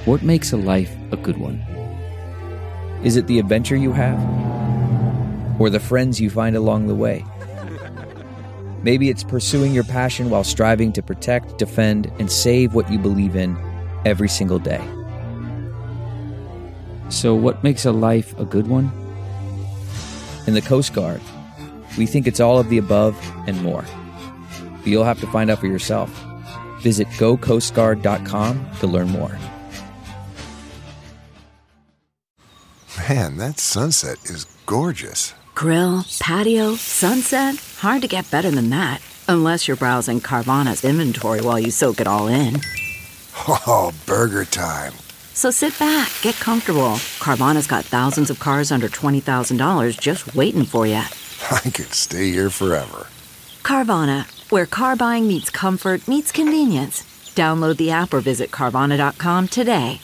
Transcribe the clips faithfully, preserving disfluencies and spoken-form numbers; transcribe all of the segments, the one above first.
What makes a life a good one? Is it the adventure you have? Or the friends you find along the way? Maybe it's pursuing your passion while striving to protect, defend, and save what you believe in every single day. So what makes a life a good one? In the Coast Guard, we think it's all of the above and more. But you'll have to find out for yourself. Visit go coast guard dot com to learn more. Man, that sunset is gorgeous. Grill, patio, sunset. Hard to get better than that. Unless you're browsing Carvana's inventory while you soak it all in. Oh, burger time. So sit back, get comfortable. Carvana's got thousands of cars under twenty thousand dollars just waiting for you. I could stay here forever. Carvana, where car buying meets comfort meets convenience. Download the app or visit Carvana dot com today.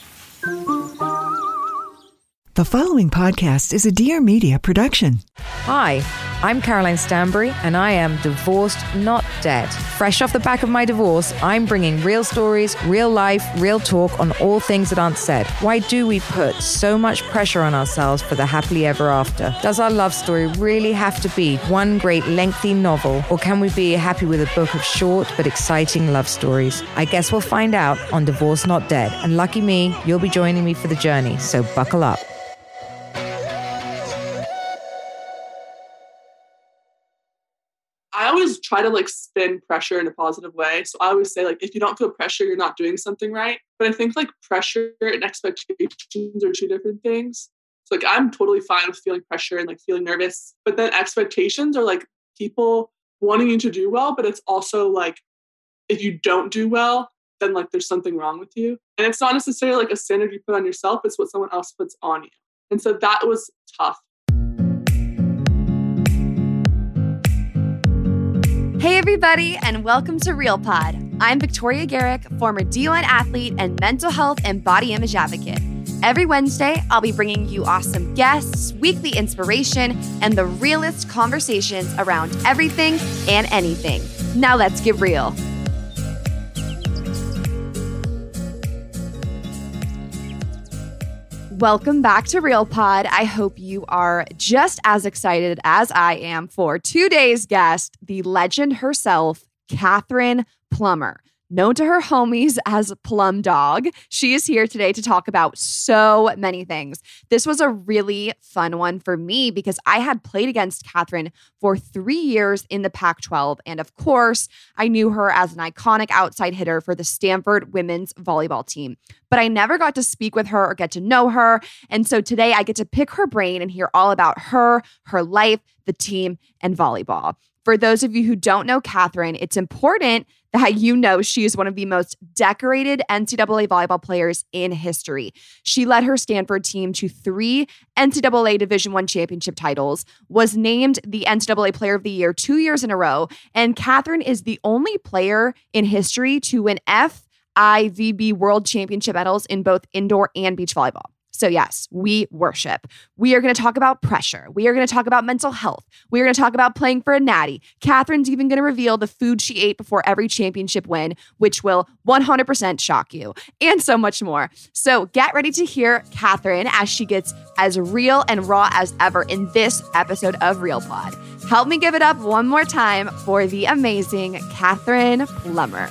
The following podcast is a Dear Media production. Hi, I'm Caroline Stanbury, and I am divorced, not dead. Fresh off the back of my divorce, I'm bringing real stories, real life, real talk on all things that aren't said. Why do we put so much pressure on ourselves for the happily ever after? Does our love story really have to be one great lengthy novel, or can we be happy with a book of short but exciting love stories? I guess we'll find out on Divorced Not Dead, and lucky me, you'll be joining me for the journey, so buckle up. I always try to like spin pressure in a positive way. So I always say, like, if you don't feel pressure, you're not doing something right. But I think like pressure and expectations are two different things. So like I'm totally fine with feeling pressure and like feeling nervous. But then expectations are like people wanting you to do well, but it's also like if you don't do well, then like there's something wrong with you. And it's not necessarily like a standard you put on yourself, it's what someone else puts on you. And so that was tough. Hey everybody, and welcome to Real Pod. I'm Victoria Garrick, former D one athlete and mental health and body image advocate. Every Wednesday, I'll be bringing you awesome guests, weekly inspiration, and the realest conversations around everything and anything. Now let's get real. Welcome back to Real Pod. I hope you are just as excited as I am for today's guest, the legend herself, Katherine Plummer. Known to her homies as Plum Dog, she is here today to talk about so many things. This was a really fun one for me because I had played against Katherine for three years in the Pac twelve. And of course, I knew her as an iconic outside hitter for the Stanford women's volleyball team. But I never got to speak with her or get to know her. And so today I get to pick her brain and hear all about her, her life, the team, and volleyball. For those of you who don't know Katherine, it's important that you know she is one of the most decorated N C double A volleyball players in history. She led her Stanford team to three N C double A Division I championship titles, was named the N C double A Player of the Year two years in a row, and Katherine is the only player in history to win F I V B World Championship medals in both indoor and beach volleyball. So yes, we worship. We are going to talk about pressure. We are going to talk about mental health. We are going to talk about playing for a natty. Katherine's even going to reveal the food she ate before every championship win, which will one hundred percent shock you, and so much more. So get ready to hear Katherine as she gets as real and raw as ever in this episode of Real Pod. Help me give it up one more time for the amazing Katherine Plummer.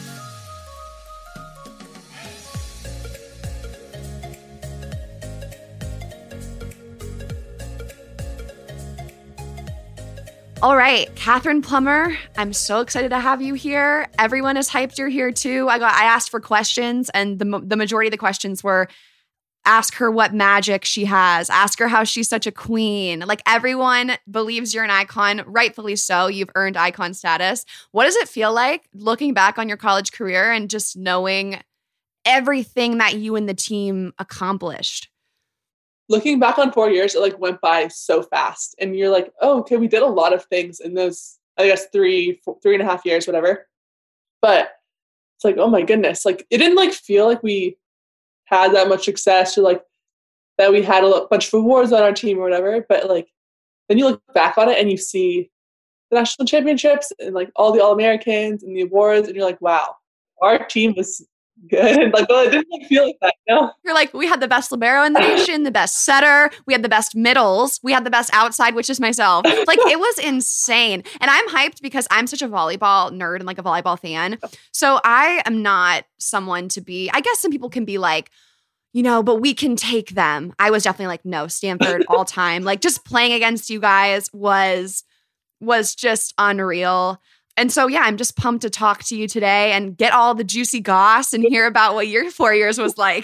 All right, Katherine Plummer, I'm so excited to have you here. Everyone is hyped you're here too. I got I asked for questions, and the the majority of the questions were ask her what magic she has, ask her how she's such a queen. Like everyone believes you're an icon, rightfully so. You've earned icon status. What does it feel like looking back on your college career and just knowing everything that you and the team accomplished? Looking back on four years, it like went by so fast. And you're like, oh, okay, we did a lot of things in those, I guess, three, four, three and a half years, whatever. But it's like, oh my goodness. Like, it didn't like feel like we had that much success or like that we had a bunch of awards on our team or whatever. But like, then you look back on it and you see the national championships and like all the All-Americans and the awards. And you're like, wow, our team was good. Like, well, it didn't like, feel like that, no. You're like, we had the best libero in the nation, the best setter, we had the best middles, we had the best outside, which is myself. Like, it was insane. And I'm hyped because I'm such a volleyball nerd and like a volleyball fan. So I am not someone to be, I guess some people can be like, you know, but we can take them. I was definitely like, no, Stanford all time. Like, just playing against you guys was was just unreal. And so, yeah, I'm just pumped to talk to you today and get all the juicy goss and hear about what your four years was like.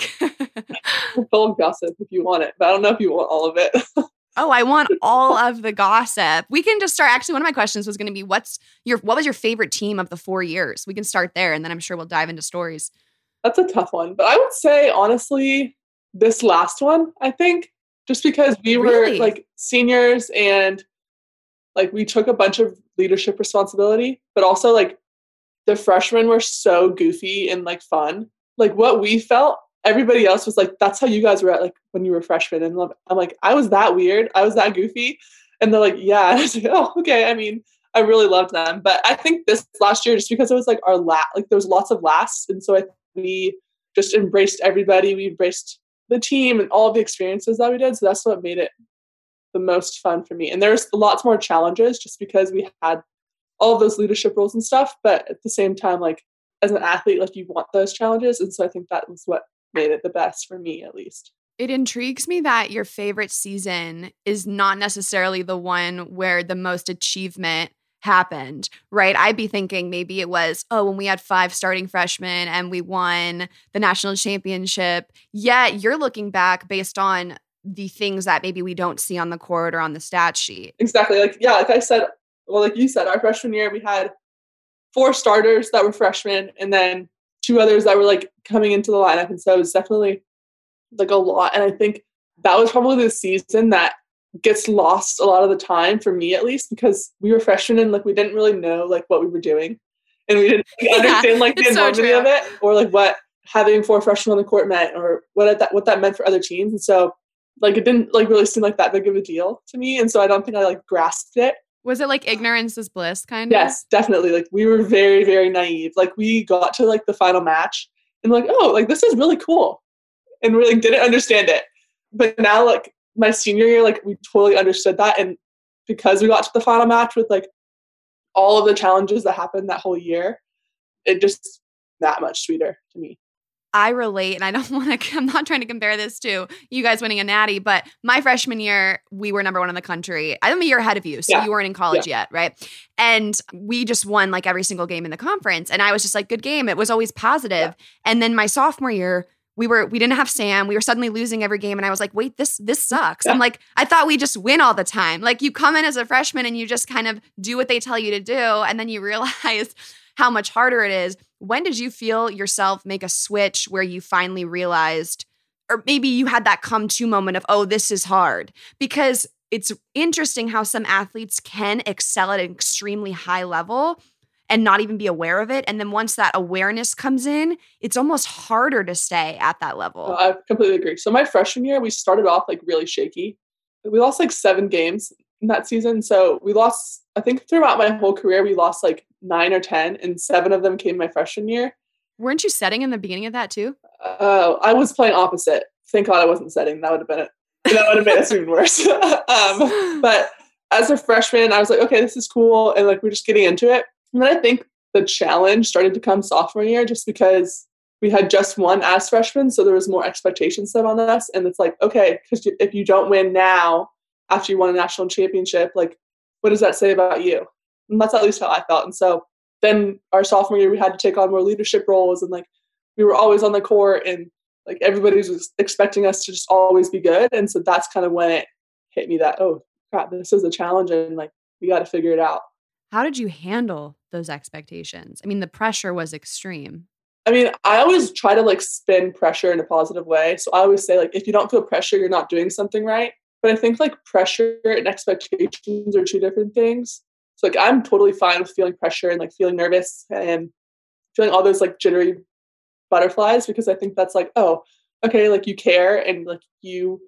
Full of gossip if you want it, but I don't know if you want all of it. Oh, I want all of the gossip. We can just start. Actually, one of my questions was going to be, what's your what was your favorite team of the four years? We can start there, and then I'm sure we'll dive into stories. That's a tough one. But I would say, honestly, this last one, I think, just because we were Really? like seniors and like we took a bunch of leadership responsibility, but also like the freshmen were so goofy and like fun. Like what we felt, everybody else was like, that's how you guys were at like when you were freshmen. And I'm like, I was that weird. I was that goofy. And they're like, yeah. And I was like, oh, okay. I mean, I really loved them. But I think this last year, just because it was like our last, like there was lots of lasts. And so I think we just embraced everybody. We embraced the team and all of the experiences that we did. So that's what made it the most fun for me. And there's lots more challenges just because we had all of those leadership roles and stuff. But at the same time, like as an athlete, like you want those challenges. And so I think that was what made it the best for me, at least. It intrigues me that your favorite season is not necessarily the one where the most achievement happened, right? I'd be thinking maybe it was, oh, when we had five starting freshmen and we won the national championship. Yet you're looking back based on the things that maybe we don't see on the court or on the stat sheet. Exactly. Like, yeah, like I said, well, like you said, our freshman year, we had four starters that were freshmen and then two others that were like coming into the lineup. And so it was definitely like a lot. And I think that was probably the season that gets lost a lot of the time for me, at least, because we were freshmen and like we didn't really know like what we were doing. And we didn't like, Yeah, understand like the it's so enormity true. of it or like what having four freshmen on the court meant or what that what that meant for other teams. And so like it didn't like really seem like that big of a deal to me. And so I don't think I like grasped it. Was it like ignorance is bliss kind of? Yes, definitely. Like we were very, very naive. Like we got to like the final match and like, oh, like this is really cool. And we like didn't understand it. But now like my senior year, like we totally understood that. And because we got to the final match with like all of the challenges that happened that whole year, it just that much sweeter to me. I relate, and I don't want to, I'm not trying to compare this to you guys winning a natty, but my freshman year, we were number one in the country. I'm a year ahead of you, so Yeah. you weren't in college Yeah. yet, right? And we just won like every single game in the conference. And I was just like, good game. It was always positive. Yeah. And then my sophomore year, we were, we didn't have Sam. We were suddenly losing every game. And I was like, wait, this, this sucks. Yeah. I'm like, I thought we just win all the time. Like you come in as a freshman and you just kind of do what they tell you to do. And then you realize how much harder it is. When did you feel yourself make a switch where you finally realized, or maybe you had that come to moment of, oh, this is hard? Because it's interesting how some athletes can excel at an extremely high level and not even be aware of it. And then once that awareness comes in, it's almost harder to stay at that level. Uh, I completely agree. So my freshman year, we started off like really shaky. We lost like seven games in that season. So we lost, I think throughout my whole career, we lost like nine or ten, and seven of them came my freshman year. Weren't you setting in the beginning of that too? Uh, I was playing opposite. Thank God I wasn't setting. That would have been it. That would have made it even worse. um, but as a freshman, I was like, okay, this is cool. And like, we're just getting into it. And then I think the challenge started to come sophomore year just because we had just won as freshmen. So there was more expectations set on us. And it's like, okay, because if you don't win now after you won a national championship, like, what does that say about you? And that's at least how I felt. And so then our sophomore year, we had to take on more leadership roles and like we were always on the court and like everybody was expecting us to just always be good. And so that's kind of when it hit me that, oh crap, this is a challenge and like we got to figure it out. How did you handle those expectations? I mean, the pressure was extreme. I mean, I always try to like spin pressure in a positive way. So I always say like, if you don't feel pressure, you're not doing something right. But I think like pressure and expectations are two different things. So like I'm totally fine with feeling pressure and like feeling nervous and feeling all those like jittery butterflies because I think that's like, oh, okay, like you care and like you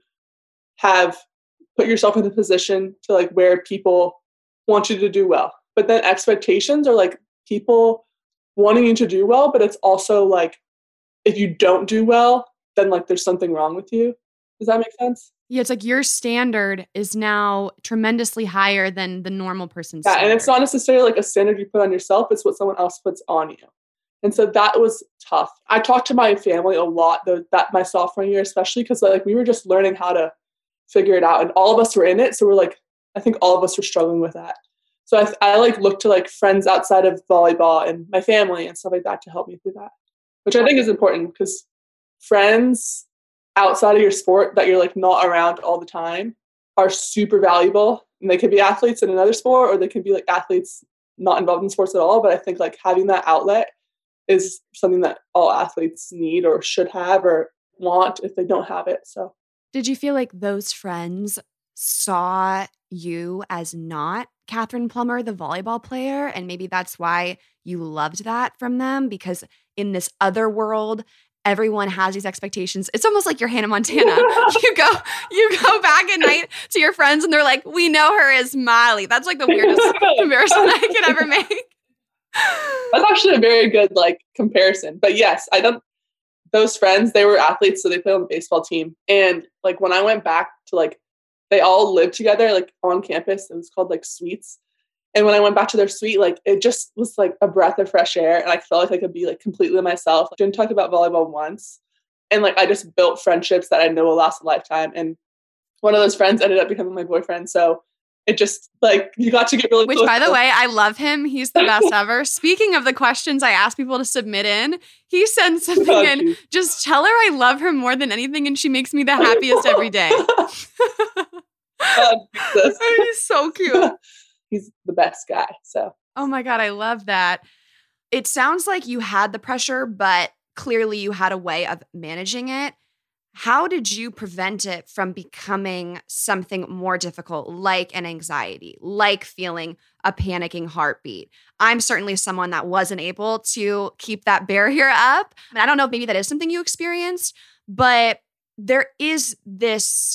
have put yourself in the position to like where people want you to do well. But then expectations are like people wanting you to do well, but it's also like if you don't do well, then like there's something wrong with you. Does that make sense? Yeah, it's like your standard is now tremendously higher than the normal person's Yeah, standard. and it's not necessarily like a standard you put on yourself, it's what someone else puts on you. And so that was tough. I talked to my family a lot though, that my sophomore year, especially because like we were just learning how to figure it out, and all of us were in it. So we're like, I think all of us were struggling with that. So I, I like looked to like friends outside of volleyball and my family and stuff like that to help me through that, which I think is important because friends outside of your sport that you're like not around all the time are super valuable. And they could be athletes in another sport, or they could be like athletes not involved in sports at all. But I think like having that outlet is something that all athletes need or should have or want if they don't have it. So did you feel like those friends saw you as not Catherine Plummer, the volleyball player? And maybe that's why you loved that from them, because in this other world, everyone has these expectations. It's almost like you're Hannah Montana. you go you go back at night to your friends and they're like, we know her as Miley. That's like the weirdest comparison I could ever make. That's actually a very good like comparison. But yes, I don't those friends, they were athletes, so they played on the baseball team. And like when I went back to like they all lived together like on campus. It was called like suites. And when I went back to their suite, like it just was like a breath of fresh air. And I felt like I could be like completely myself. I didn't talk about volleyball once. And like I just built friendships that I know will last a lifetime. And one of those friends ended up becoming my boyfriend. So it just like you got to get really Which, close. by the way, I love him. He's the best ever. Speaking of the questions I ask people to submit in, he sends something Oh, in. geez. Just tell her I love her more than anything, and she makes me the happiest every day. Um, this- He's so cute. He's the best guy. So Oh my God, I love that. It sounds like you had the pressure, but clearly you had a way of managing it. How did you prevent it from becoming something more difficult, like an anxiety, like feeling a panicking heartbeat? I'm certainly someone that wasn't able to keep that barrier up. And I don't know if maybe that is something you experienced, but there is this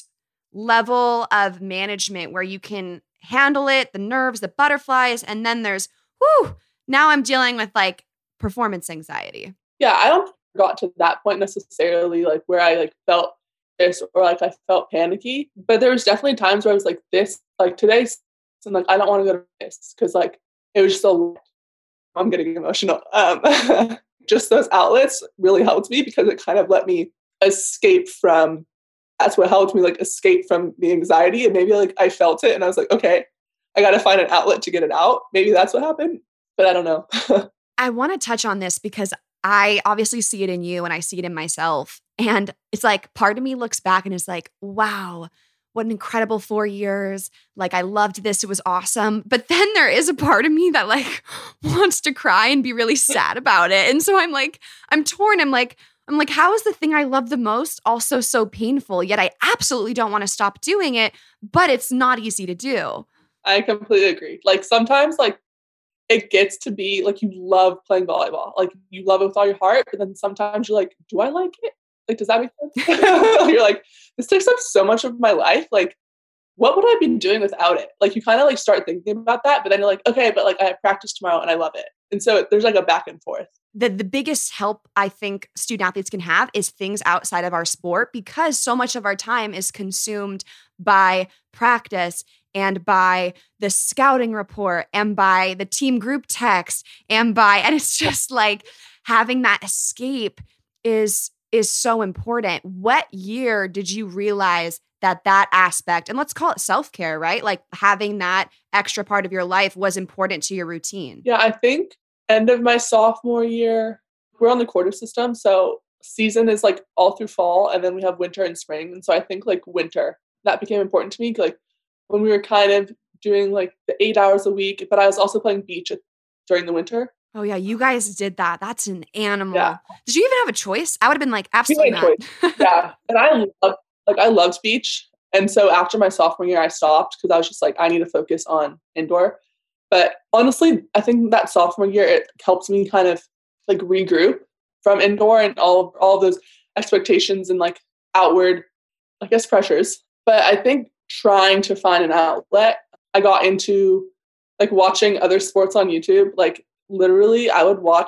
level of management where you can handle it, the nerves, the butterflies, and then there's, whew, now I'm dealing with like performance anxiety. yeah, I don't got to that point necessarily, like where I like felt this or like I felt panicky. But there was definitely times where I was like this, like today, and like I don't want to go to this because like it was just a. I'm getting emotional. Um, just those outlets really helped me because it kind of let me escape from. That's what helped me like escape from the anxiety, and maybe like I felt it, and I was like, okay, I got to find an outlet to get it out. Maybe that's what happened, but I don't know. I want to touch on this because I obviously see it in you and I see it in myself. And it's like part of me looks back and is like, wow, what an incredible four years. Like I loved this. It was awesome. But then there is a part of me that like wants to cry and be really sad about it. And so I'm like, I'm torn. I'm like, I'm like, how is the thing I love the most also so painful? Yet I absolutely don't want to stop doing it, but it's not easy to do. I completely agree. Like sometimes like it gets to be like you love playing volleyball. Like you love it with all your heart, but then sometimes you're like, do I like it? Like, does that make sense? You're like, this takes up so much of my life. Like, what would I be doing without it? Like you kind of like start thinking about that, but then you're like, okay, but like I have practice tomorrow and I love it. And so there's like a back and forth. The, the biggest help I think student athletes can have is things outside of our sport, because so much of our time is consumed by practice and by the scouting report and by the team group text and by, and it's just like having that escape is, is so important. What year did you realize that that aspect, and let's call it self-care, right? Like having that extra part of your life was important to your routine? Yeah, I think end of my sophomore year, we're on the quarter system. So season is like all through fall, and then we have winter and spring. And so I think like winter, that became important to me. Like when we were kind of doing like the eight hours a week, but I was also playing beach during the winter. Oh yeah, you guys did that. That's an animal. Yeah. Did you even have a choice? I would have been like, absolutely We had not. a choice. Yeah. And I loved, like I loved beach. And so after my sophomore year, I stopped because I was just like, I need to focus on indoor. But honestly, I think that sophomore year, it helped me kind of like regroup from indoor and all, all of those expectations and like outward, I guess, pressures. But I think trying to find an outlet, I got into like watching other sports on YouTube. Like literally I would watch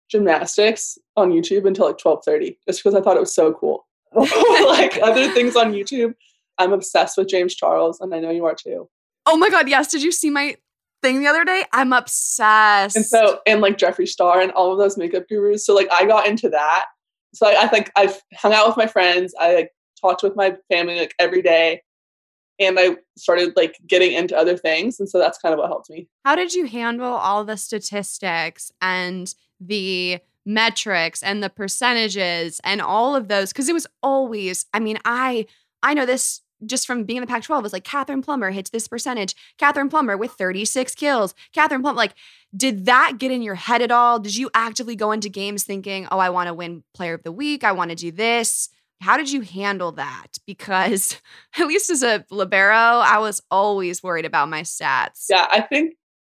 gymnastics on YouTube until like twelve thirty, just because I thought it was so cool. Like other things on YouTube, I'm obsessed with James Charles, and I know you are too. Oh my God, yes. Did you see my thing the other day? I'm obsessed. And so, and like Jeffree Star and all of those makeup gurus. So like I got into that. So I, I think I've hung out with my friends. I like talked with my family like every day. And I started like getting into other things. And so that's kind of what helped me. How did you handle all the statistics and the metrics and the percentages and all of those? Because it was always, I mean, I I know this just from being in the Pac twelve. It was like Catherine Plummer hits this percentage. Catherine Plummer with thirty-six kills. Catherine Plummer, like, did that get in your head at all? Did you actively go into games thinking, oh, I want to win player of the week. I want to do this. How did you handle that? Because at least as a libero, I was always worried about my stats. Yeah, I think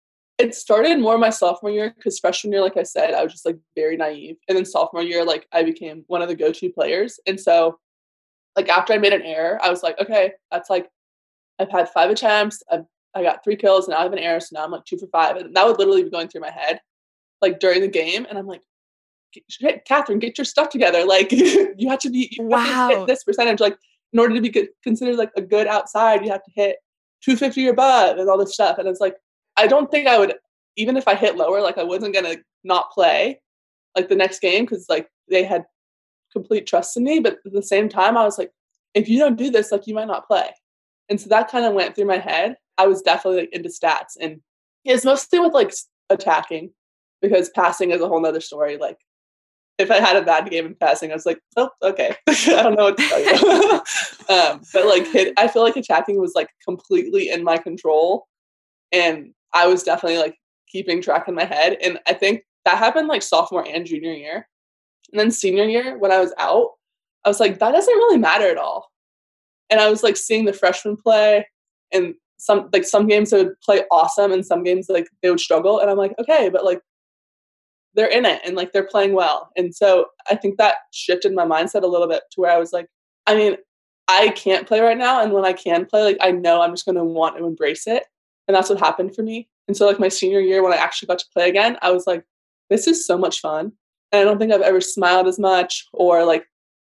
it started more my sophomore year because freshman year, like I said, I was just like very naive. And then sophomore year, like I became one of the go-to players. And so like after I made an error, I was like, okay, that's like, I've had five attempts. I've, I got three kills and now I have an error. So now I'm like two for five. And that would literally be going through my head like during the game. And I'm like, Catherine, get your stuff together. Like you have to be, you wow. have to hit this percentage. Like in order to be good, considered like a good outside, you have to hit two fifty or above and all this stuff. And it's like, I don't think I would, even if I hit lower, like I wasn't going to not play like the next game. Cause like they had complete trust in me. But at the same time, I was like, if you don't do this, like you might not play. And so that kind of went through my head. I was definitely like into stats, and it's mostly with like attacking because passing is a whole nother story. Like, if I had a bad game in passing, I was like, oh, okay. I don't know what to tell you. um, but like, hit, I feel like attacking was like completely in my control. And I was definitely like keeping track in my head. And I think that happened like sophomore and junior year. And then senior year, when I was out, I was like, that doesn't really matter at all. And I was like seeing the freshmen play, and some like some games they would play awesome and some games like they would struggle. And I'm like, okay, but like, they're in it and like they're playing well. And so I think that shifted my mindset a little bit to where I was like, I mean, I can't play right now. And when I can play, like I know I'm just going to want to embrace it. And that's what happened for me. And so like my senior year, when I actually got to play again, I was like, this is so much fun. And I don't think I've ever smiled as much or like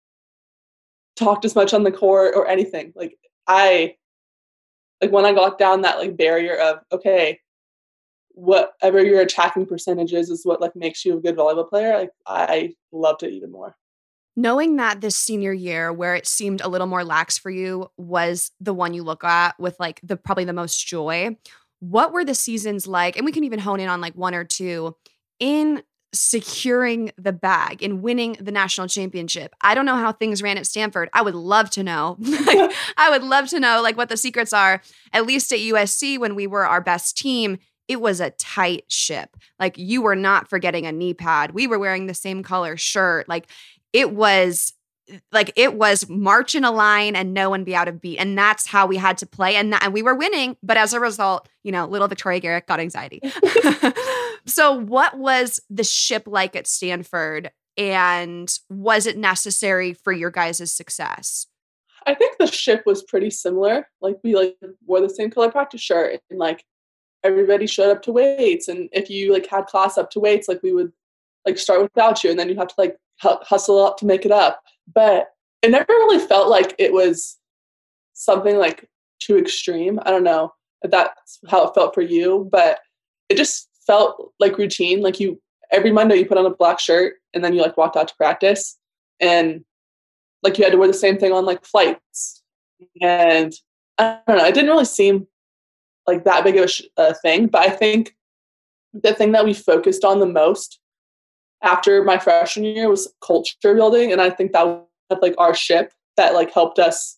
talked as much on the court or anything. Like I, like when I got down that like barrier of, okay, whatever your attacking percentage is, is what like makes you a good volleyball player. Like I loved it even more. Knowing that this senior year where it seemed a little more lax for you was the one you look at with like the probably the most joy. What were the seasons like? And we can even hone in on like one or two in securing the bag and winning the national championship. I don't know how things ran at Stanford. I would love to know. I would love to know like what the secrets are. At least at U S C, when we were our best team, it was a tight ship. Like you were not forgetting a knee pad. We were wearing the same color shirt. Like it was like it was march in a line and no one be out of beat. And that's how we had to play. And, and we were winning. But as a result, you know, little Victoria Garrick got anxiety. So what was the ship like at Stanford? And was it necessary for your guys' success? I think the ship was pretty similar. Like we like wore the same color practice shirt and like everybody showed up to weights. And if you like had class up to weights, like we would like start without you and then you have to like hustle up to make it up. But it never really felt like it was something like too extreme. I don't know if that's how it felt for you, but it just felt like routine. Like you, every Monday you put on a black shirt and then you like walked out to practice and like you had to wear the same thing on like flights. And I don't know, it didn't really seem like that big of a sh- uh, thing. But I think the thing that we focused on the most after my freshman year was culture building. And I think that was like our ship that like helped us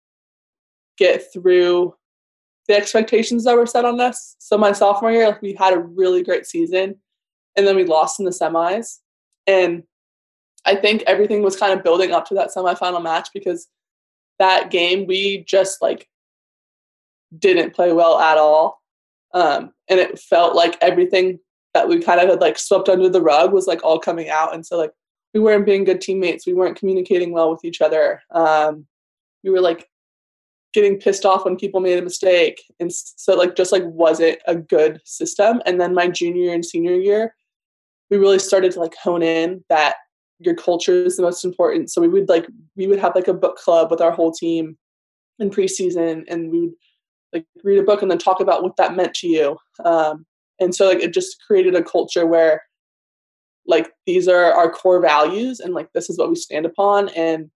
get through the expectations that were set on us. So my sophomore year, like we had a really great season and then we lost in the semis. And I think everything was kind of building up to that semifinal match because that game we just like didn't play well at all. Um, and it felt like everything that we kind of had like swept under the rug was like all coming out. And so like we weren't being good teammates. We weren't communicating well with each other. Um, we were like getting pissed off when people made a mistake. And so like just like wasn't a good system. And then my junior and senior year, we really started to like hone in that your culture is the most important. So we would like, we would have like a book club with our whole team in preseason, and we would like read a book and then talk about what that meant to you. Um, and so like, it just created a culture where like, these are our core values and like, this is what we stand upon. And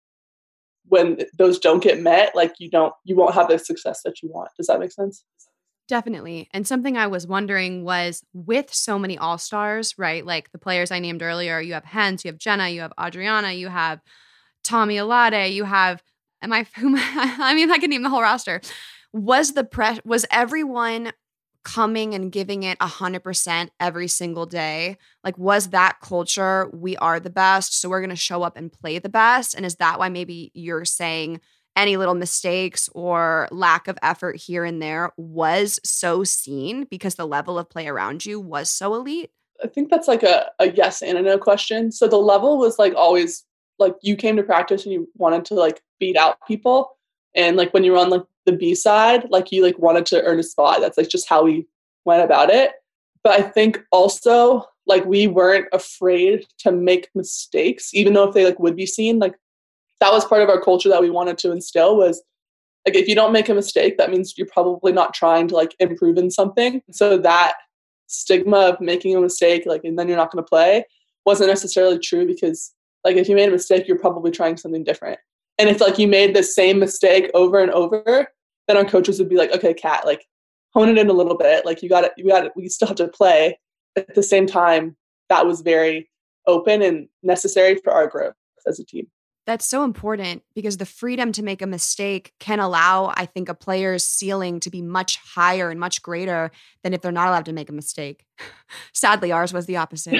when those don't get met, like you don't, you won't have the success that you want. Does that make sense? Definitely. And something I was wondering was, with so many all-stars, right? Like the players I named earlier, you have Hens, you have Jenna, you have Adriana, you have Tommy Alade, you have, am I, whom, I mean, I can name the whole roster. Was the press, was everyone coming and giving it a hundred percent every single day? Like, was that culture, we are the best, so we're going to show up and play the best? And is that why maybe you're saying any little mistakes or lack of effort here and there was so seen because the level of play around you was so elite? I think that's like a, a yes and a no question. So the level was like always like, you came to practice and you wanted to like beat out people. And like when you were on like the B side, like you like wanted to earn a spot. That's like just how we went about it. But I think also like we weren't afraid to make mistakes, even though if they like would be seen. Like that was part of our culture that we wanted to instill, was like, if you don't make a mistake, that means you're probably not trying to like improve in something. So that stigma of making a mistake, like, and then you're not going to play, wasn't necessarily true, because like if you made a mistake, you're probably trying something different. And if like you made the same mistake over and over, then our coaches would be like, okay, Kat, like hone it in a little bit. Like you got it, you got it. We still have to play. At the same time, that was very open and necessary for our growth as a team. That's so important, because the freedom to make a mistake can allow, I think, a player's ceiling to be much higher and much greater than if they're not allowed to make a mistake. Sadly, ours was the opposite.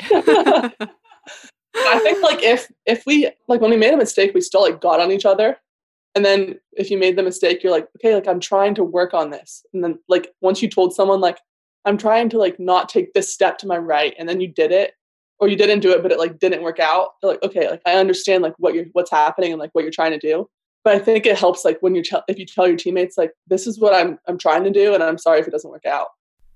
I think like if if we like when we made a mistake, we still like got on each other. And then if you made the mistake, you're like, okay, like I'm trying to work on this. And then like once you told someone like, I'm trying to like not take this step to my right, and then you did it, or you didn't do it, but it like didn't work out. You're like, okay, like I understand like what you're, what's happening and like what you're trying to do. But I think it helps like when you tell, if you tell your teammates, like, this is what I'm, I'm trying to do, and I'm sorry if it doesn't work out.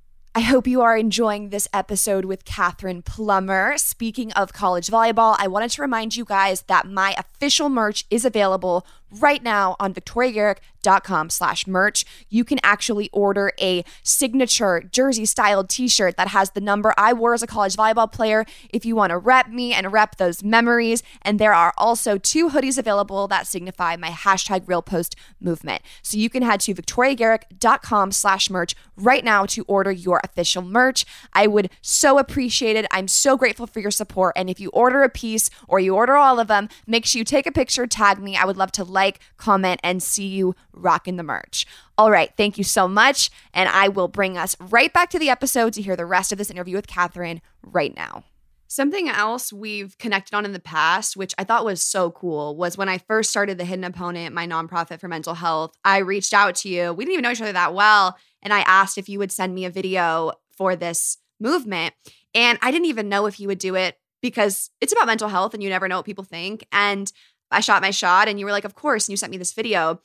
I hope you are enjoying this episode with Katherine Plummer. Speaking of college volleyball, I wanted to remind you guys that my official merch is available right now on victoriagarrick.com slash merch. You can actually order a signature jersey-styled t-shirt that has the number I wore as a college volleyball player if you want to rep me and rep those memories. And there are also two hoodies available that signify my hashtag RealPost movement. So you can head to victoriagarrick.com slash merch right now to order your official merch. I would so appreciate it. I'm so grateful for your support. And if you order a piece or you order all of them, make sure you take a picture, tag me. I would love to like, comment, and see you rocking the merch. All right, thank you so much. And I will bring us right back to the episode to hear the rest of this interview with Katherine right now. Something else we've connected on in the past, which I thought was so cool, was when I first started The Hidden Opponent, my nonprofit for mental health. I reached out to you. We didn't even know each other that well. And I asked if you would send me a video for this movement. And I didn't even know if you would do it, because it's about mental health and you never know what people think. And I shot my shot and you were like, of course. And you sent me this video.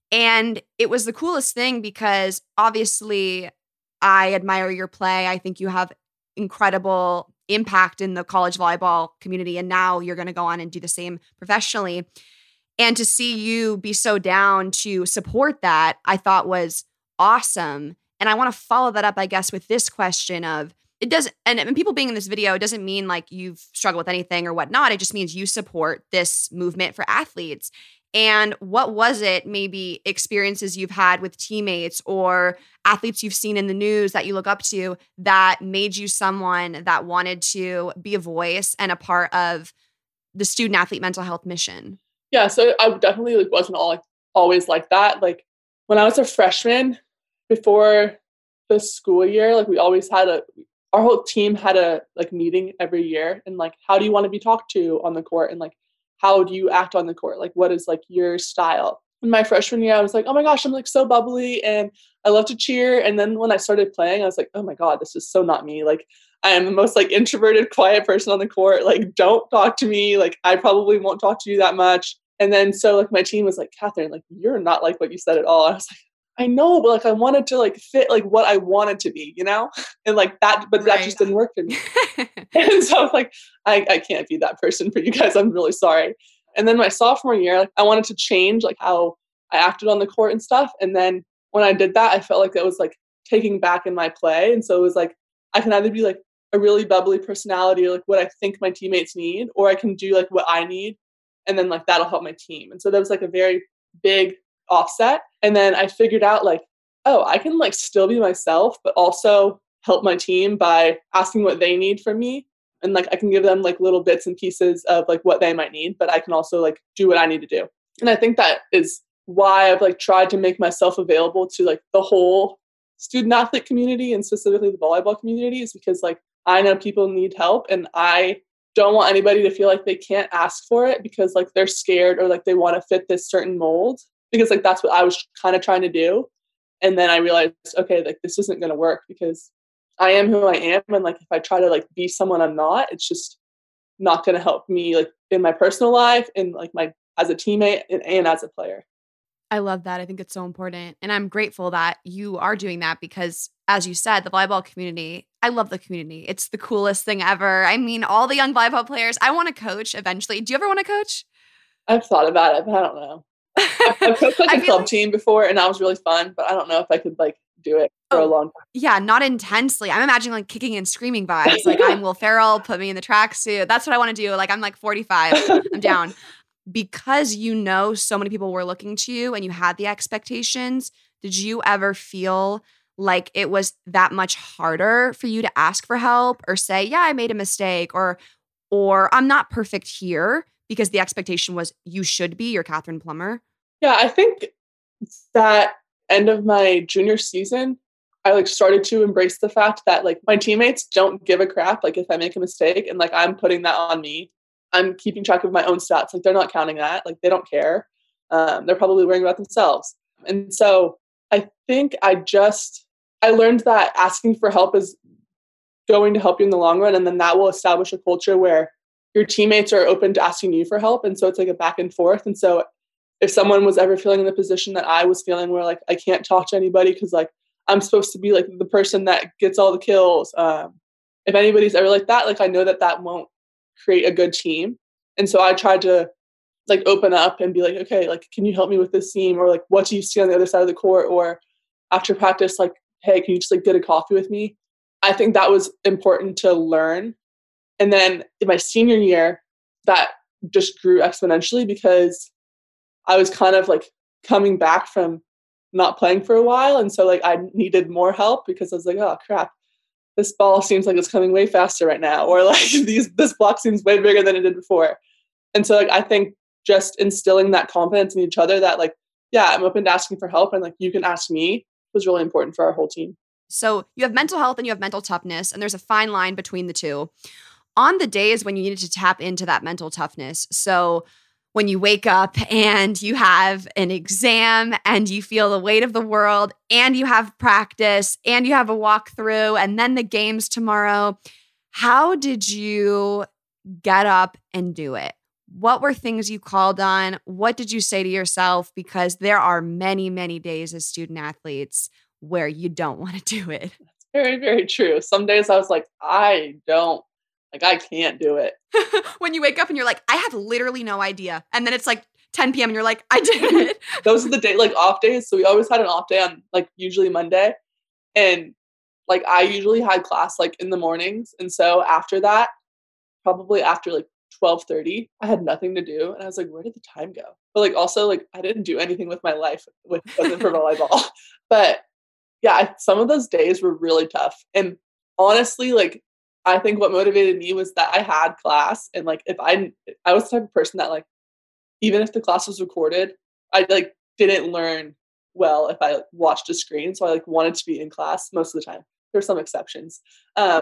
And it was the coolest thing, because obviously I admire your play. I think you have incredible impact in the college volleyball community. And now you're going to go on and do the same professionally. And to see you be so down to support that, I thought was awesome. And I want to follow that up, I guess, with this question of, it doesn't, and, and people being in this video, it doesn't mean like you've struggled with anything or whatnot. It just means you support this movement for athletes. And what was it, maybe experiences you've had with teammates or athletes you've seen in the news that you look up to, that made you someone that wanted to be a voice and a part of the student athlete mental health mission? Yeah, so I definitely like wasn't all like always like that. Like when I was a freshman, before the school year, like we always had a, our whole team had a like meeting every year, and like, how do you want to be talked to on the court? And like, how do you act on the court? Like, what is like your style? In my freshman year, I was like, oh my gosh, I'm like so bubbly and I love to cheer. And then when I started playing, I was like, oh my God, this is so not me. Like, I am the most like introverted, quiet person on the court. Like, don't talk to me. Like, I probably won't talk to you that much. And then so like my team was like, Katherine, like, you're not like what you said at all. I was like, I know, but like I wanted to like fit like what I wanted to be, you know? And like that, but Right. that just didn't work for me. And so I was like, I, I can't be that person for you guys. I'm really sorry. And then my sophomore year, like I wanted to change like how I acted on the court and stuff. And then when I did that, I felt like that was like taking back in my play. And so it was like, I can either be like a really bubbly personality or like what I think my teammates need, or I can do like what I need. And then like that'll help my team. And so that was like a very big offset. And then I figured out like, oh, I can like still be myself, but also help my team by asking what they need from me. And like I can give them like little bits and pieces of like what they might need, but I can also like do what I need to do. And I think that is why I've like tried to make myself available to like the whole student athlete community and specifically the volleyball community, is because like I know people need help and I don't want anybody to feel like they can't ask for it because like they're scared or like they want to fit this certain mold, because like that's what I was kind of trying to do. And then I realized, okay, like this isn't going to work because I am who I am. And like, if I try to like be someone I'm not, it's just not going to help me like in my personal life and like my, as a teammate and, and as a player. I love that. I think it's so important. And I'm grateful that you are doing that because, as you said, the volleyball community, I love the community. It's the coolest thing ever. I mean, all the young volleyball players, I want to coach eventually. Do you ever want to coach? I've thought about it, but I don't know. I've, I've coached like a club like- team before and that was really fun, but I don't know if I could like do it for Oh, a long time. Yeah, not intensely. I'm imagining like kicking and screaming vibes. Like I'm Will Ferrell, put me in the tracksuit. That's what I want to do. Like I'm like forty-five. I'm down. Because you know so many people were looking to you and you had the expectations, did you ever feel like it was that much harder for you to ask for help or say, yeah, I made a mistake, or or I'm not perfect here, because the expectation was you should be, you're Kathryn Plummer? Yeah, I think that end of my junior season, I like started to embrace the fact that like my teammates don't give a crap like if I make a mistake, and like I'm putting that on me. I'm keeping track of my own stats. Like they're not counting that. Like they don't care. Um, they're probably worrying about themselves. And so I think I just, I learned that asking for help is going to help you in the long run. And then that will establish a culture where your teammates are open to asking you for help. And so it's like a back and forth. And so if someone was ever feeling in the position that I was feeling where like, I can't talk to anybody because like I'm supposed to be like the person that gets all the kills. Um, if anybody's ever like that, like I know that that won't create a good team. And so I tried to like open up and be like, okay, like, can you help me with this seam? Or like, what do you see on the other side of the court? Or after practice, like, hey, can you just like get a coffee with me? I think that was important to learn. And then in my senior year, that just grew exponentially because I was kind of like coming back from not playing for a while. And so like I needed more help because I was like, oh crap, this ball seems like it's coming way faster right now. Or like these, this block seems way bigger than it did before. And so like, I think just instilling that confidence in each other that like, yeah, I'm open to asking for help and like, you can ask me was really important for our whole team. So you have mental health and you have mental toughness, and there's a fine line between the two. On the days when you needed to tap into that mental toughness, so when you wake up and you have an exam and you feel the weight of the world and you have practice and you have a walkthrough and then the games tomorrow, how did you get up and do it? What were things you called on? What did you say to yourself? Because there are many, many days as student athletes where you don't want to do it. That's very, very true. Some days I was like, I don't, like, I can't do it. When you wake up and you're like, I have literally no idea. And then it's like ten p.m. and you're like, I did it. Those are the day, like off days. So we always had an off day on like usually Monday. And like I usually had class like in the mornings. And so after that, probably after like twelve thirty, I had nothing to do. And I was like, where did the time go? But like also like I didn't do anything with my life with wasn't for volleyball. But yeah, I, some of those days were really tough. And honestly, like I think what motivated me was that I had class. And like if I I was the type of person that like even if the class was recorded, I like didn't learn well if I like, watched a screen. So I like wanted to be in class most of the time. There are some exceptions. Um,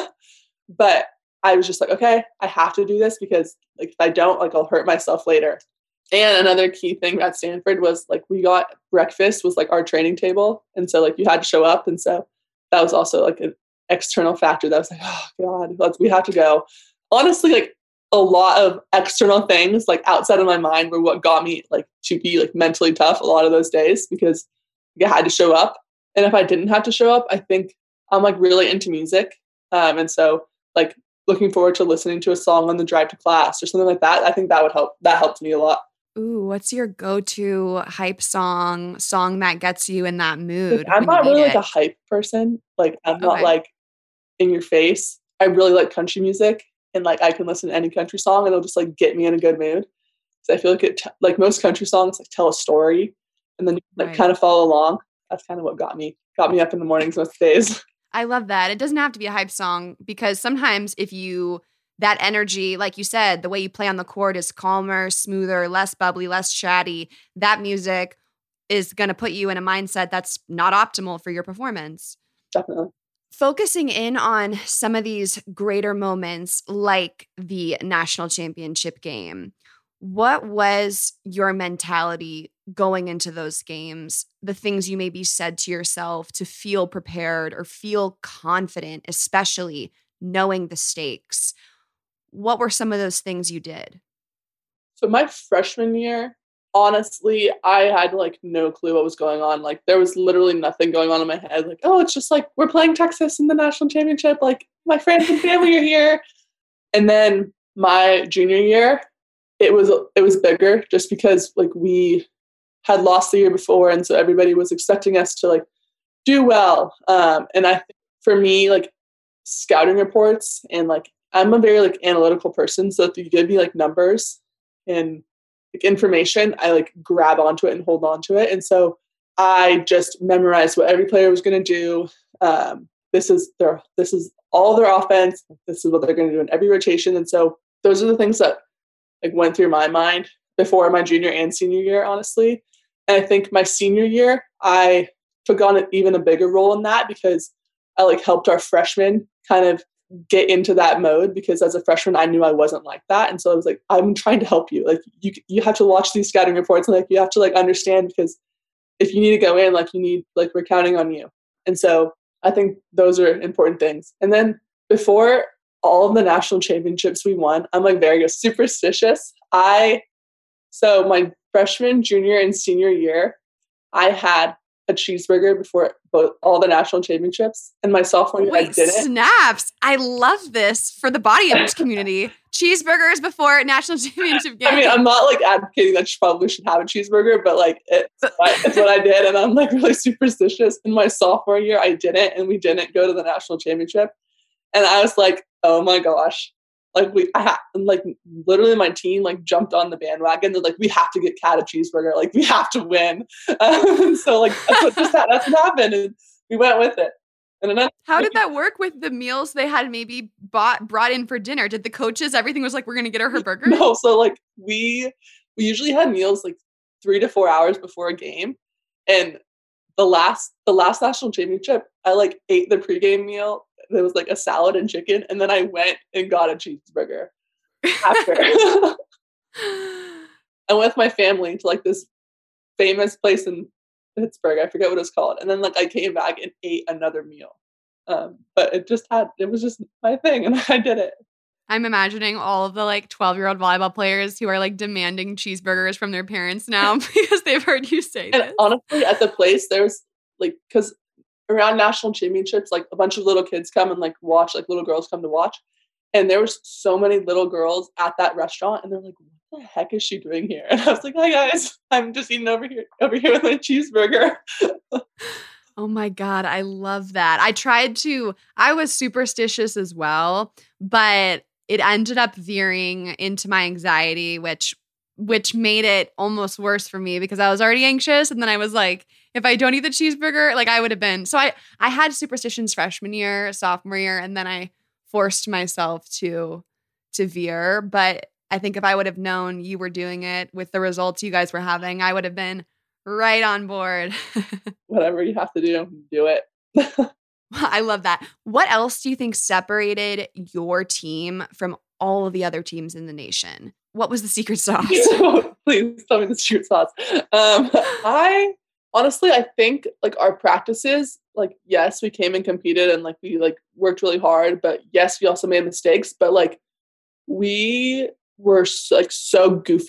but I was just like, okay, I have to do this because like if I don't, like I'll hurt myself later. And another key thing at Stanford was like we got breakfast was like our training table. And so like you had to show up. And so that was also like an external factor that was like, oh God, let's, we have to go. Honestly, like a lot of external things like outside of my mind were what got me like to be like mentally tough a lot of those days because I had to show up. And if I didn't have to show up, I think I'm like really into music. Um, and so like looking forward to listening to a song on the drive to class or something like that. I think that would help. That helped me a lot. Ooh, what's your go-to hype song, song that gets you in that mood? Like, I'm not really like a hype person. Like I'm okay. not like in your face. I really like country music, and like I can listen to any country song and it'll just like get me in a good mood. So I feel like it, t- like most country songs like tell a story and then you like right. kind of follow along. That's kind of what got me, got me up in the mornings most days. I love that. It doesn't have to be a hype song because sometimes if you, that energy, like you said, the way you play on the court is calmer, smoother, less bubbly, less chatty. That music is going to put you in a mindset that's not optimal for your performance. Definitely. Focusing in on some of these greater moments like the national championship game, what was your mentality going into those games? The things you maybe said to yourself to feel prepared or feel confident, especially knowing the stakes. What were some of those things you did? So my freshman year, honestly, I had like no clue what was going on. Like there was literally nothing going on in my head. Like, oh, it's just like we're playing Texas in the national championship. Like my friends and family are here. And then my junior year, it was it was bigger just because like we had lost the year before, and so everybody was expecting us to like do well. Um, and I think for me, like scouting reports and like I'm a very like analytical person, so if you give me like numbers and like information, I like grab onto it and hold on to it. And so I just memorized what every player was going to do. Um, this is their this is all their offense. This is what they're going to do in every rotation. And so those are the things that like went through my mind before my junior and senior year, honestly. And I think my senior year, I took on an, even a bigger role in that because I like helped our freshmen kind of get into that mode because as a freshman, I knew I wasn't like that. And so I was like, I'm trying to help you. Like you, you have to watch these scouting reports and like, you have to like understand because if you need to go in, like you need, like we're counting on you. And so I think those are important things. And then before all of the national championships we won, I'm like very superstitious. I, so my freshman, junior, and senior year, I had a cheeseburger before both all the national championships. And my sophomore year, Wait, I didn't. Snaps. I love this for the body image community. Cheeseburgers before national championship game. I mean, I'm not like advocating that you probably should have a cheeseburger, but like it's, it's what I did. And I'm like really superstitious. In my sophomore year, I didn't, and we didn't go to the national championship. And I was like, oh my gosh. Like we, I ha- like literally my team like jumped on the bandwagon. They're like, we have to get Kat a cheeseburger. Like we have to win. Um, so like that's what just that's what happened, and we went with it. And then how did that work with the meals they had maybe bought brought in for dinner? Did the coaches everything was like we're gonna get her her burger? No, so like we we usually had meals like three to four hours before a game, and the last the last national championship, I like ate the pregame meal. There was like a salad and chicken, and then I went and got a cheeseburger after. I went with my family to like this famous place in Pittsburgh. I forget what it's called. And then like I came back and ate another meal. Um, but it just had, it was just my thing, and I did it. I'm imagining all of the like twelve year old volleyball players who are like demanding cheeseburgers from their parents now because they've heard you say and this. Honestly, at the place, there's like, because around national championships, like a bunch of little kids come and like watch, like little girls come to watch. And there was so many little girls at that restaurant, and they're like, what the heck is she doing here? And I was like, hi guys, I'm just eating over here, over here with my cheeseburger. Oh my God, I love that. I tried to, I was superstitious as well, but it ended up veering into my anxiety, which which made it almost worse for me because I was already anxious. And then I was like, if I don't eat the cheeseburger, like I would have been. So I, I had superstitions freshman year, sophomore year, and then I forced myself to, to veer. But I think if I would have known you were doing it with the results you guys were having, I would have been right on board. Whatever you have to do, do it. I love that. What else do you think separated your team from all of the other teams in the nation? What was the secret sauce? Please tell me the secret sauce. Um, I honestly, I think like our practices, like, yes, we came and competed and like we like worked really hard, but yes, we also made mistakes, but like we were like so goofy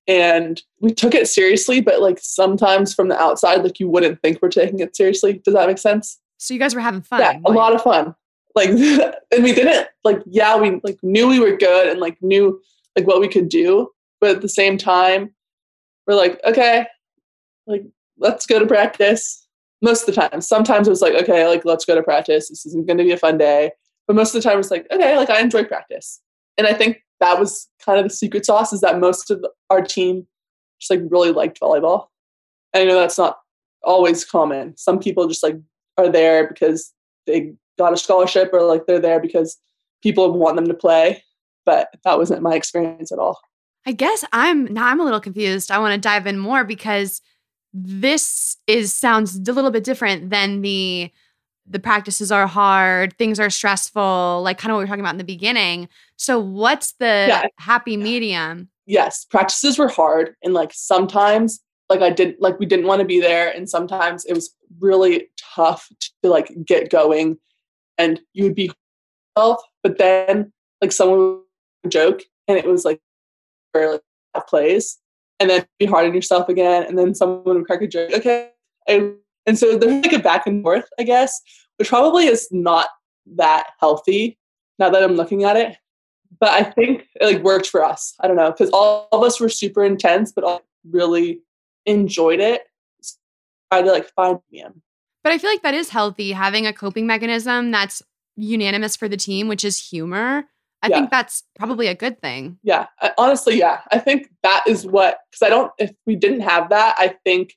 And we took it seriously, but like sometimes from the outside, like you wouldn't think we're taking it seriously. Does that make sense? So you guys were having fun. Yeah, like- a lot of fun. Like, and we didn't like, yeah, we like knew we were good and like knew like what we could do. But at the same time, we're like, okay, like, let's go to practice. Most of the time. Sometimes it was like, okay, like, let's go to practice. This isn't going to be a fun day. But most of the time it's like, okay, like I enjoy practice. And I think that was kind of the secret sauce, is that most of our team just like really liked volleyball. And I know that's not always common. Some people just like are there because they got a scholarship, or like they're there because people want them to play. But that wasn't my experience at all. I guess I'm now I'm a little confused. I want to dive in more because this is sounds a little bit different than the the practices are hard, things are stressful, like kind of what we were talking about in the beginning. So what's the Yeah. happy medium? Yes, practices were hard, and like sometimes like I didn't like we didn't want to be there, and sometimes it was really tough to like get going, and you would be yourself, but then like someone would joke and it was like for like five plays, and then be hard on yourself again, and then someone would crack a joke. Okay. And, and so there's like a back and forth, I guess, which probably is not that healthy now that I'm looking at it. But I think it like worked for us. I don't know, because all of us were super intense, but all really enjoyed it. So I tried to like find them. But I feel like that is healthy, having a coping mechanism that's unanimous for the team, which is humor. I Yeah. think that's probably a good thing. Yeah, I, honestly, yeah. I think that is what, because I don't, if we didn't have that, I think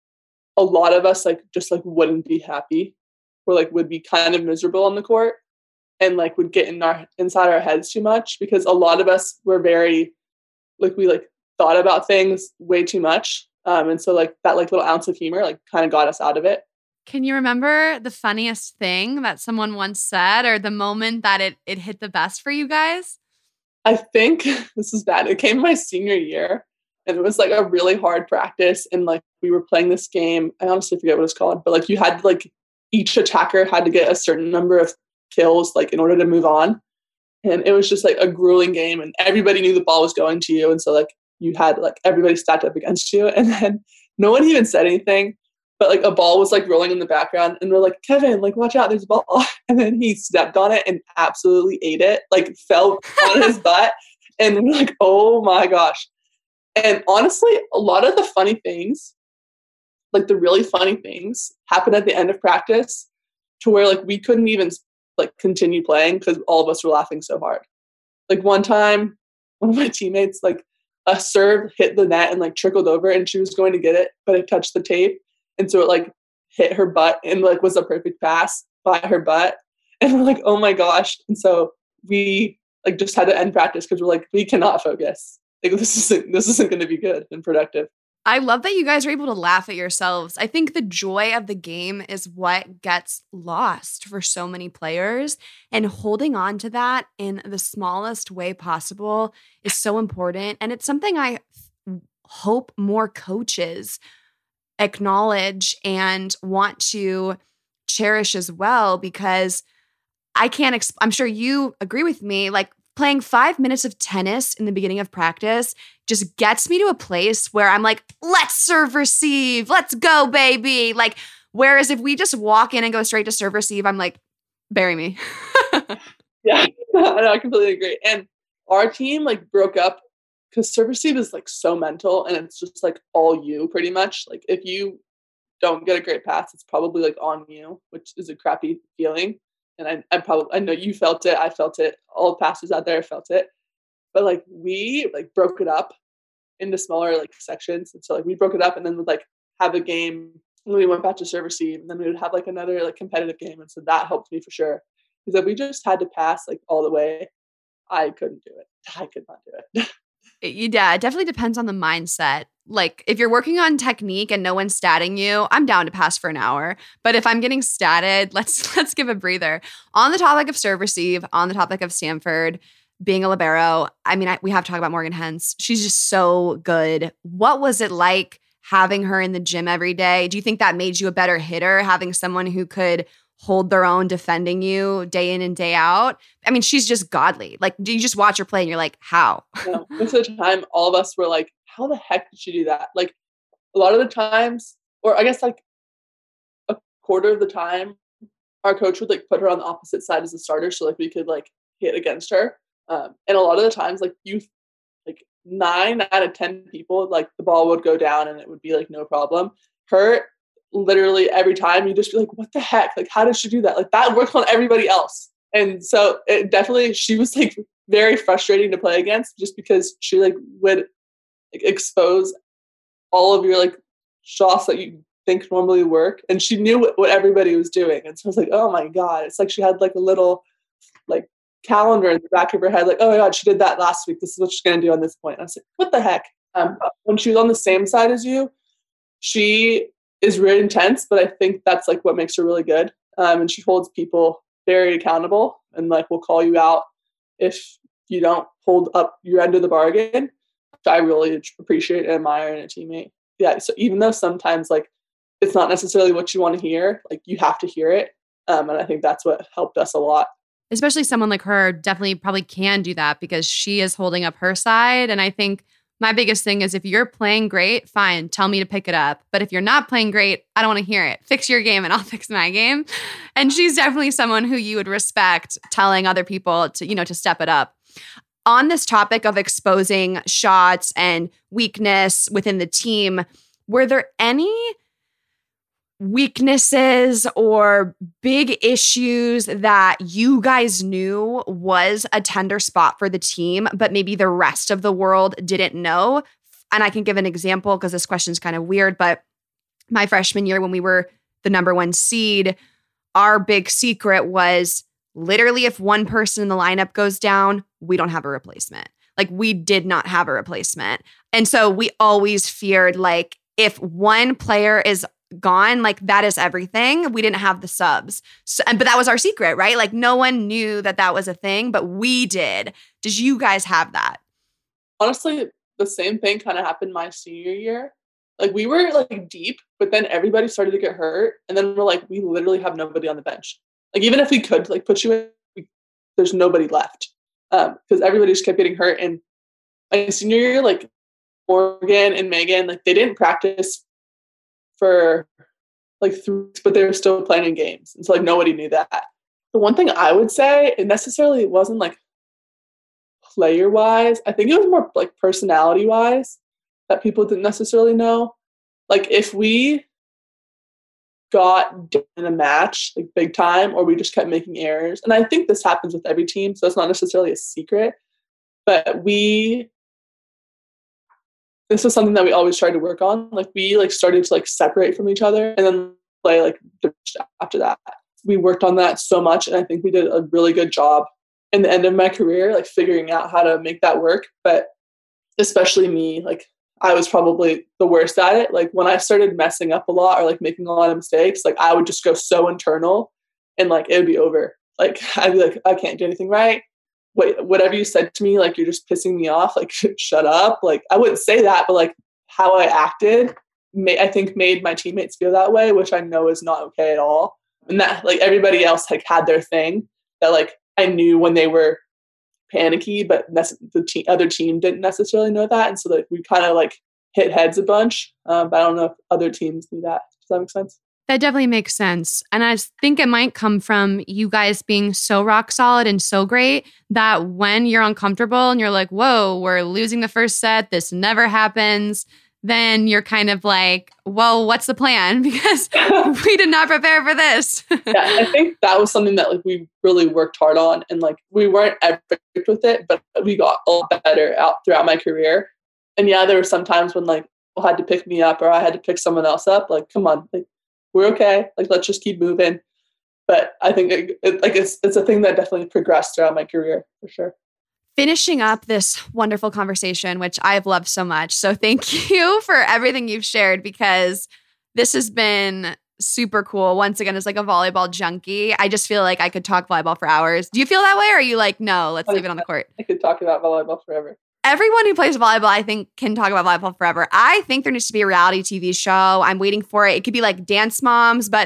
a lot of us like just like wouldn't be happy, or like would be kind of miserable on the court, and like would get in our inside our heads too much, because a lot of us were very like we like thought about things way too much. Um, and so like that like little ounce of humor like kind of got us out of it. Can you remember the funniest thing that someone once said, or the moment that it it hit the best for you guys? I think this is bad. It came my senior year, and it was like a really hard practice. And like we were playing this game. I honestly forget what it's called, but like you had like each attacker had to get a certain number of kills like in order to move on. And it was just like a grueling game, and everybody knew the ball was going to you. And so like you had like everybody stacked up against you, and then no one even said anything. But like a ball was like rolling in the background, and we're like, Kevin, like watch out, there's a ball. And then he stepped on it and absolutely ate it, like fell on his butt. And we're like, oh my gosh. And honestly, a lot of the funny things, like the really funny things, happened at the end of practice, to where like we couldn't even like continue playing because all of us were laughing so hard. Like one time, one of my teammates, like a serve hit the net and like trickled over, and she was going to get it, but it touched the tape. And so it like hit her butt and like was a perfect pass by her butt. And we're like, oh my gosh. And so we like just had to end practice because we're like, we cannot focus. Like this isn't this isn't going to be good and productive. I love that you guys are able to laugh at yourselves. I think the joy of the game is what gets lost for so many players, and holding on to that in the smallest way possible is so important. And it's something I hope more coaches acknowledge and want to cherish as well, because I can't, exp- I'm sure you agree with me, like playing five minutes of tennis in the beginning of practice just gets me to a place where I'm like, let's serve receive, let's go, baby. Like, whereas if we just walk in and go straight to serve receive, I'm like, bury me. Yeah, no, I completely agree. And our team like broke up because serve receive is like so mental, and it's just like all you pretty much. Like if you don't get a great pass, it's probably like on you, which is a crappy feeling. And I, I probably, I know you felt it. I felt it. All the passers out there felt it. But like we like broke it up into smaller like sections. And so like we broke it up, and then would like have a game, and then we went back to serve receive, and then we would have like another like competitive game. And so that helped me for sure. Because if we just had to pass like all the way, I couldn't do it. I could not do it. Yeah, it definitely depends on the mindset. Like if you're working on technique and no one's statting you, I'm down to pass for an hour. But if I'm getting statted, let's let's give a breather. On the topic of serve receive, on the topic of Stanford being a libero, I mean, I, we have to talk about Morgan Hens. She's just so good. What was it like having her in the gym every day? Do you think that made you a better hitter, having someone who could hold their own defending you day in and day out? I mean, she's just godly. Like, do you just watch her play and you're like, how? Yeah. Most of the time, all of us were like, how the heck did she do that? Like a lot of the times, or I guess like a quarter of the time, our coach would like put her on the opposite side as a starter, so like we could like hit against her. Um, and a lot of the times, like you, like nine out of ten people, like the ball would go down and it would be like no problem. Her, literally every time you just be like, what the heck? Like, how did she do that? Like that worked on everybody else. And so it definitely, she was like very frustrating to play against just because she like would like expose all of your like shots that you think normally work. And she knew what, what everybody was doing. And so I was like, oh my God. It's like she had like a little like calendar in the back of her head. Like, oh my God, she did that last week. This is what she's going to do on this point. And I was like, what the heck? Um, when she was on the same side as you, she is really intense, but I think that's like what makes her really good. Um, and she holds people very accountable and like will call you out if you don't hold up your end of the bargain, which I really appreciate and admire in a teammate. Yeah. So even though sometimes like it's not necessarily what you want to hear, like you have to hear it. Um, and I think that's what helped us a lot. Especially someone like her definitely probably can do that because she is holding up her side. And I think my biggest thing is if you're playing great, fine, tell me to pick it up. But if you're not playing great, I don't want to hear it. Fix your game and I'll fix my game. And she's definitely someone who you would respect telling other people to, you know, to step it up. On this topic of exposing shots and weakness within the team, were there any weaknesses or big issues that you guys knew was a tender spot for the team, but maybe the rest of the world didn't know? And I can give an example because this question is kind of weird, but my freshman year when we were the number one seed, our big secret was literally if one person in the lineup goes down, we don't have a replacement. Like we did not have a replacement. And so we always feared like if one player is gone, like that is everything. We didn't have the subs. So, and, but that was our secret, right? Like no one knew that that was a thing, but we did. Did you guys have that? Honestly, the same thing kind of happened my senior year. Like we were like deep, but then everybody started to get hurt. And then we're like, we literally have nobody on the bench. Like even if we could like put you in, we, there's nobody left. Um, because everybody just kept getting hurt. And my senior year, like Morgan and Megan, like they didn't practice for like three weeks, but they were still playing in games. And so like nobody knew that. The one thing I would say, it necessarily wasn't like player wise. I think it was more like personality wise that people didn't necessarily know. Like if we got in a match like big time or we just kept making errors. And I think this happens with every team. So it's not necessarily a secret, but we this was something that we always tried to work on. Like we like started to like separate from each other and then play like after that. We worked on that so much. And I think we did a really good job in the end of my career, like figuring out how to make that work. But especially me, like I was probably the worst at it. Like when I started messing up a lot or like making a lot of mistakes, like I would just go so internal and like it would be over. Like I'd be like, I can't do anything right. Wait, whatever you said to me, like you're just pissing me off, like shut up. Like I wouldn't say that, but like how I acted, may, I think made my teammates feel that way, which I know is not okay at all. And that like everybody else like had their thing that like I knew when they were panicky, but nece- the te- other team didn't necessarily know that. And so like we kind of like hit heads a bunch. Um, but I don't know if other teams knew that. Does that make sense? That definitely makes sense. And I think it might come from you guys being so rock solid and so great that when you're uncomfortable and you're like, whoa, we're losing the first set, this never happens, then you're kind of like, well, what's the plan? Because we did not prepare for this. Yeah, I think that was something that like we really worked hard on. And like we weren't perfect with it, but we got a lot better out throughout my career. And yeah, there were some times when like people had to pick me up or I had to pick someone else up. Like, come on, like, we're okay. Like, let's just keep moving. But I think it, it, like it's it's a thing that definitely progressed throughout my career for sure. Finishing up this wonderful conversation, which I've loved so much. So thank you for everything you've shared because this has been super cool. Once again, as like a volleyball junkie, I just feel like I could talk volleyball for hours. Do you feel that way? Or are you like, no, let's leave it on the court? I could talk about volleyball forever. Everyone who plays volleyball, I think, can talk about volleyball forever. I think there needs to be a reality T V show. I'm waiting for it. It could be like Dance Moms, but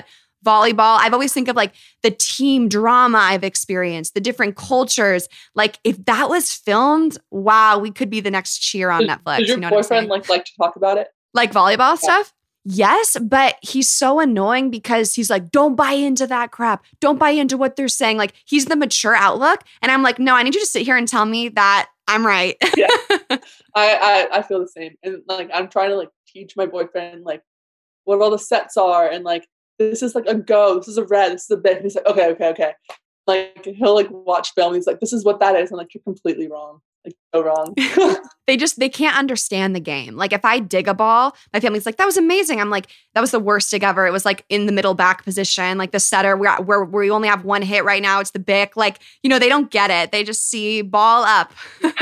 volleyball. I've always think of like the team drama I've experienced, the different cultures. Like if that was filmed, wow, we could be the next Cheer on Did, Netflix. did your you know boyfriend like like to talk about it? Like volleyball stuff? Yes, but he's so annoying because he's like, don't buy into that crap. Don't buy into what they're saying. Like he's the mature outlook. And I'm like, no, I need you to sit here and tell me that I'm right. Yeah. I, I I feel the same. And like I'm trying to like teach my boyfriend like what all the sets are and like this is like a go, this is a red, this is a bit. And he's like, okay, okay, okay. Like he'll like watch film. He's like, this is what that is. I'm like, you're completely wrong. Like so wrong. They just, they can't understand the game. Like if I dig a ball, my family's like, that was amazing. I'm like, that was the worst dig ever. It was like in the middle back position, like the setter, we're, we're, we only have one hit right now. It's the Bic. Like, you know, they don't get it. They just see ball up.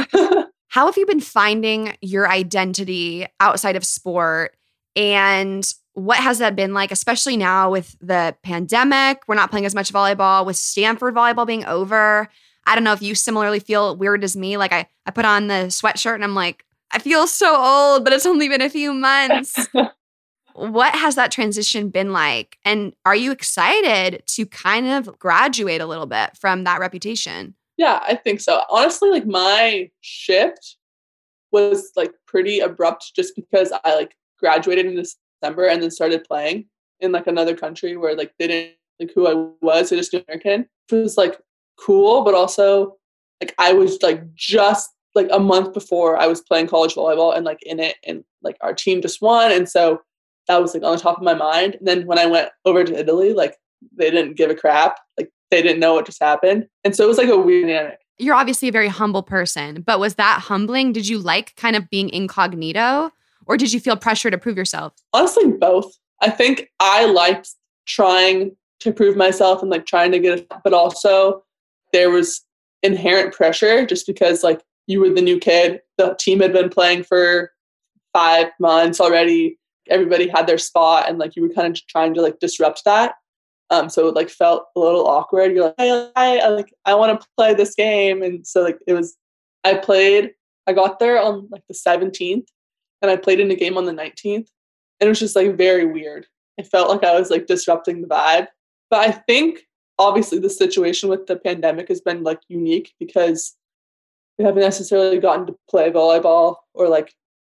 How have you been finding your identity outside of sport? And what has that been like, especially now with the pandemic? We're not playing as much volleyball, with Stanford volleyball being over. I don't know if you similarly feel weird as me. Like I, I put on the sweatshirt and I'm like, I feel so old, but it's only been a few months. What has that transition been like? And are you excited to kind of graduate a little bit from that reputation? Yeah, I think so. Honestly, like my shift was like pretty abrupt just because I like graduated in December and then started playing in like another country where like they didn't like who I was. I just knew American. It was like cool, but also like I was like just like a month before I was playing college volleyball and like in it and like our team just won. And so that was like on the top of my mind. And then when I went over to Italy, like they didn't give a crap. Like they didn't know what just happened. And so it was like a weird dynamic. You're obviously a very humble person, but was that humbling? Did you like kind of being incognito or did you feel pressure to prove yourself? Honestly, both. I think I liked trying to prove myself and like trying to get it, but also there was inherent pressure just because like you were the new kid. The team had been playing for five months already. Everybody had their spot and like you were kind of trying to like disrupt that. Um, so it like felt a little awkward. You're like, hey, I, I like I want to play this game. And so like it was, I played, I got there on like the seventeenth and I played in a game on the nineteenth. And it was just like very weird. It felt like I was like disrupting the vibe. But I think obviously the situation with the pandemic has been like unique because we haven't necessarily gotten to play volleyball or like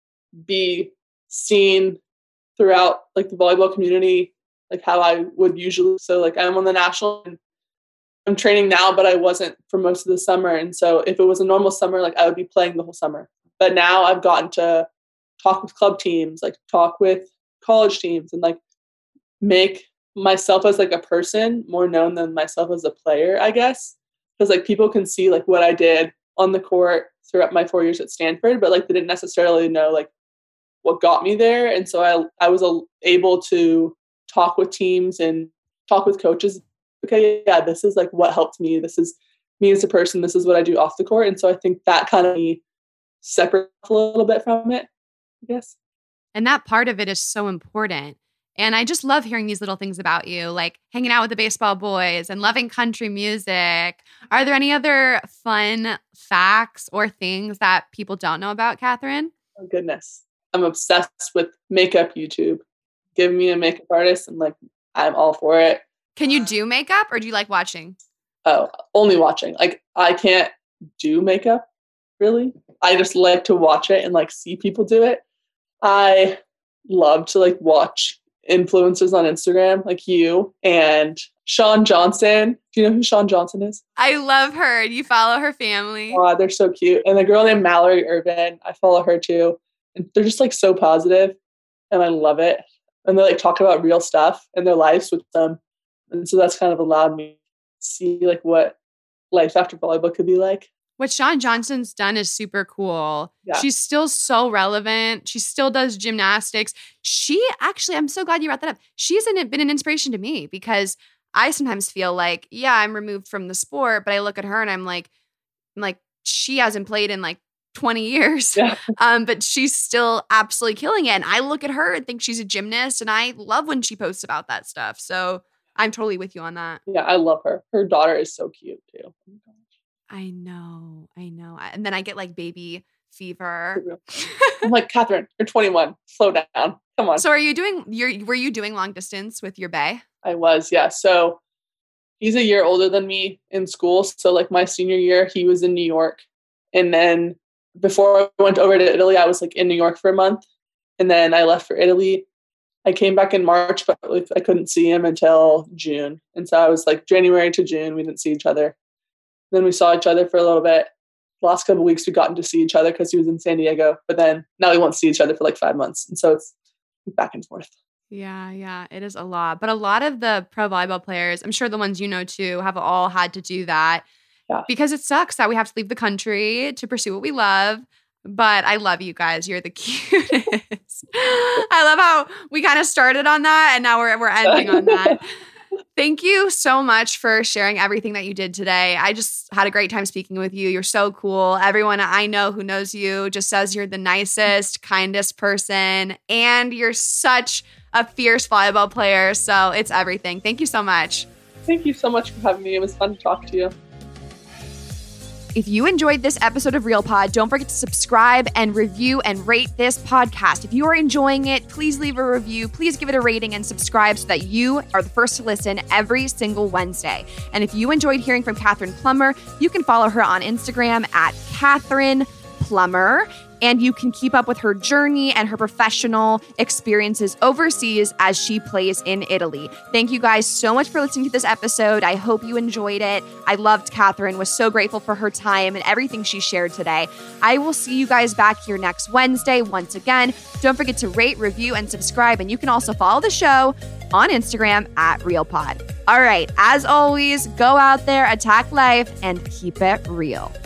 be seen throughout like the volleyball community like how I would usually. So like I'm on the national and I'm training now, but I wasn't for most of the summer. And so if it was a normal summer, like I would be playing the whole summer. But now I've gotten to talk with club teams, like talk with college teams and like make myself as like a person more known than myself as a player, I guess. Because like people can see like what I did on the court throughout my four years at Stanford, but like they didn't necessarily know like what got me there. And so I I was uh, able to talk with teams and talk with coaches. Okay, yeah, this is like what helped me. This is me as a person. This is what I do off the court. And so I think that kind of separates a little bit from it, I guess. And that part of it is so important. And I just love hearing these little things about you, like hanging out with the baseball boys and loving country music. Are there any other fun facts or things that people don't know about Catherine? Oh, goodness. I'm obsessed with makeup YouTube. Give me a makeup artist and like, I'm all for it. Can you do makeup or do you like watching? Oh, only watching. Like I can't do makeup really. I just like to watch it and like see people do it. I love to like watch influencers on Instagram like you and Sean Johnson. Do you know who Sean Johnson is? I love her. You follow her family? Oh, they're so cute. And a girl named Mallory Irvin, I follow her too. And they're just like so positive and I love it. And they like talk about real stuff in their lives with them. And so that's kind of allowed me to see like what life after volleyball could be like. What Sean Johnson's done is super cool. Yeah. She's still so relevant. She still does gymnastics. She actually, I'm so glad you brought that up. She's an, been an inspiration to me because I sometimes feel like, yeah, I'm removed from the sport, but I look at her and I'm like, I'm like, she hasn't played in like twenty years, Yeah. um, but she's still absolutely killing it. And I look at her and think she's a gymnast and I love when she posts about that stuff. So I'm totally with you on that. Yeah, I love her. Her daughter is so cute too. I know, I know. And then I get like baby fever. I'm like, Catherine, you're twenty-one. Slow down. Come on. So are you doing, you're, were you doing long distance with your bae? I was, yeah. So he's a year older than me in school. So like my senior year, he was in New York. And then before I went over to Italy, I was like in New York for a month. And then I left for Italy. I came back in March, but like I couldn't see him until June. And so I was like January to June, we didn't see each other. Then we saw each other for a little bit. The last couple of weeks, we gotten to see each other because he was in San Diego. But then now we won't see each other for like five months. And so it's back and forth. Yeah, yeah, it is a lot. But a lot of the pro volleyball players, I'm sure the ones you know too, have all had to do that. Yeah. Because it sucks that we have to leave the country to pursue what we love. But I love you guys. You're the cutest. I love how we kind of started on that and now we're we're ending on that. Thank you so much for sharing everything that you did today. I just had a great time speaking with you. You're so cool. Everyone I know who knows you just says you're the nicest, kindest person, and you're such a fierce volleyball player. So it's everything. Thank you so much. Thank you so much for having me. It was fun to talk to you. If you enjoyed this episode of Real Pod, don't forget to subscribe and review and rate this podcast. If you are enjoying it, please leave a review. Please give it a rating and subscribe so that you are the first to listen every single Wednesday. And if you enjoyed hearing from Catherine Plummer, you can follow her on Instagram at Catherine Plummer. And you can keep up with her journey and her professional experiences overseas as she plays in Italy. Thank you guys so much for listening to this episode. I hope you enjoyed it. I loved Catherine, was so grateful for her time and everything she shared today. I will see you guys back here next Wednesday. Once again, don't forget to rate, review, and subscribe. And you can also follow the show on Instagram at RealPod. All right, as always, go out there, attack life, and keep it real.